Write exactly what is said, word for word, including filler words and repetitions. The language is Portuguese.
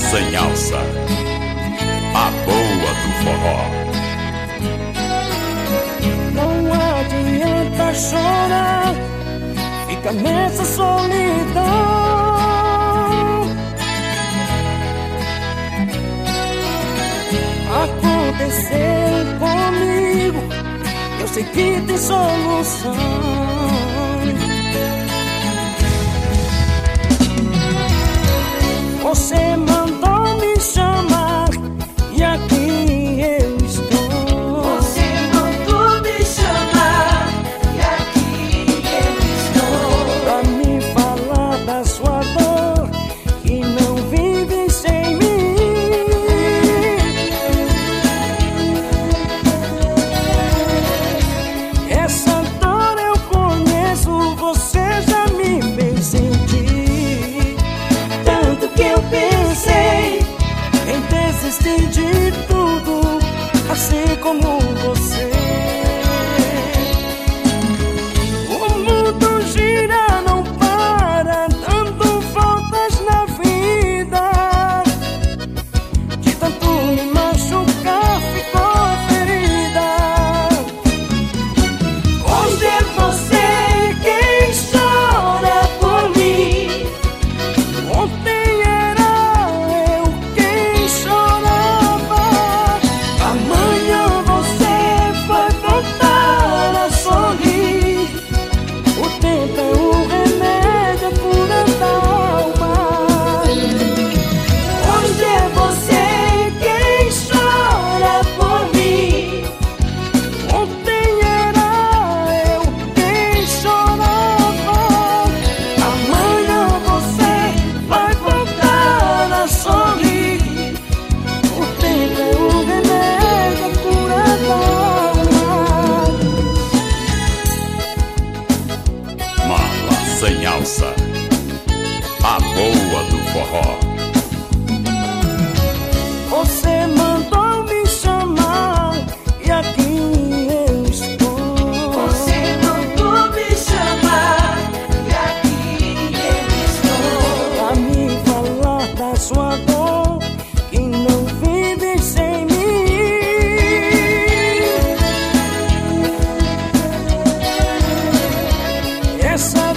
sem alça, a boa do forró. Não adianta chorar, fica nessa solidão. Aconteceu comigo, eu sei que tem solução. Você mandou me chamar e aqui eu estou. Você mandou me chamar e aqui eu estou. Pra me falar da sua dor que não vive sem mim. Essa dor eu conheço, você já me fez sentir. Tanto que eu pensei em desistir de tudo, assim como você. O mundo gira, não para, dando voltas na vida. De tanto me machucar, ficou ferida. Hoje é você quem chora por mim. Ontem era eu quem chorava. Amanhã você vai voltar a sorrir. O tempo é o remédio, a cura da alma. Hoje é você quem chora por mim. Ontem era eu quem chorava. Amanhã você vai voltar a sorrir. O tempo é o remédio, a cura da alma. Mala sem alça, a boa do forró. Você mandou me chamar e aqui eu estou. Você mandou me chamar e aqui eu estou. Pra me falar da sua dor que não vive sem mim. Essa